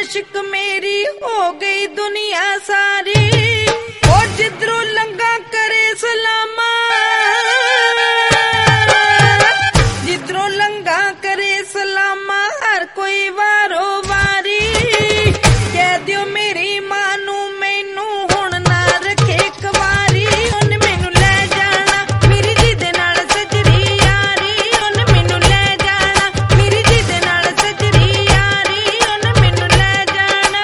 आशिक मेरी हो गई दुनिया सारी। और जिधरों लंगा करे सलामा, जिधरों लंगा करे सलामा, हर कोई वारो वारी। कह दियो मेरी मानू मैनू हुण ना रखे कवारी। उन मैनू ले जाना मेरी जिद नाल सजरी यारी। उन मैनू ले जाना मेरी जिद नाल सजरी यारी। उन मैनू ले जाना।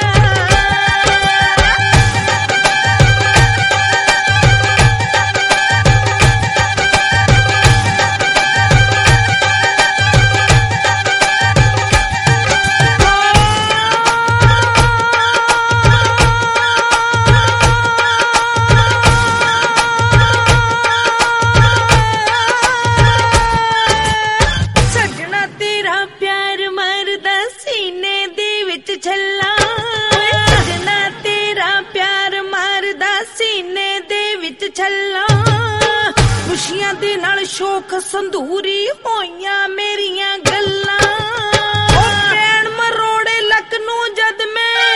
खुशियां दे नाल शोक संधूरी होइयां मेरियां गल्लां। भैण मरोड़े लक नू जद मैं,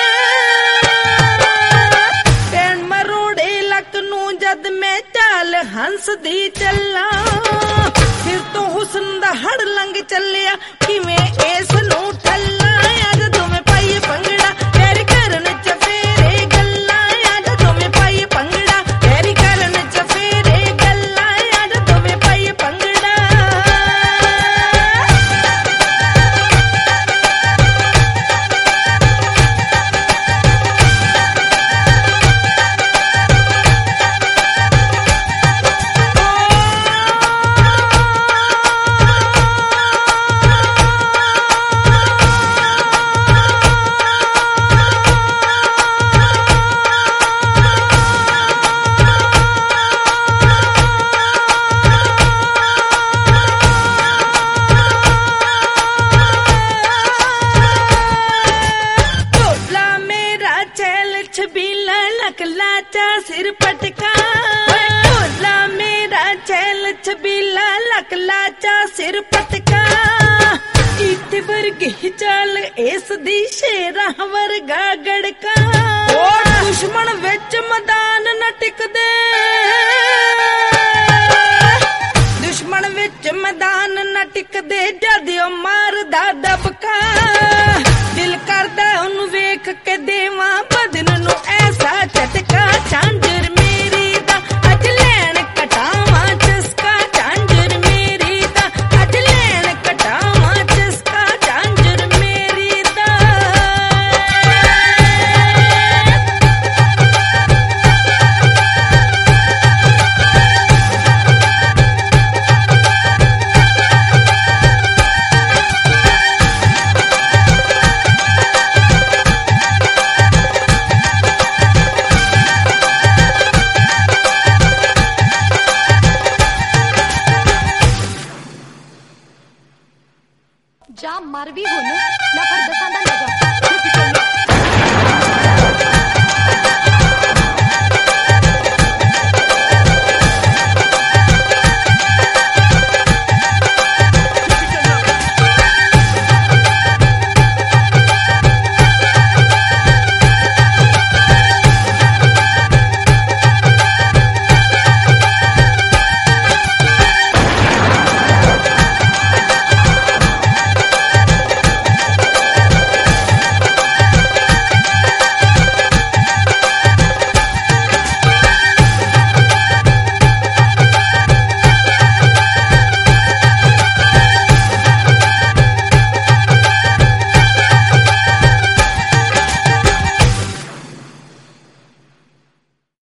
भैण मरोड़े लक नू जद मैं चाल हंस दी चला। फिर तो हुस्न दा हड़ लंघ चलिया किवें इस नू ठल्ला। अज दोवें पाइए पंगड़ा पैर करन चफेरे गल्लां। अज दोवें पाइए पंगड़ा पैर करन चफेरे गल्लां। अज दोवें पाइए पंगड़ा। छबीला लक लाचा सिर पटका। ढोला मेरा छैल छबीला लक लाचा सिर पटका। ईट वर्गी चाल इस दी शेरा वर्गा गड़का। दुश्मन विच मैदान न टिकदे, दुश्मन विच मैदान न टिकदे। जदियों मारदा दबका दिल करदा ओनू वेख के देवां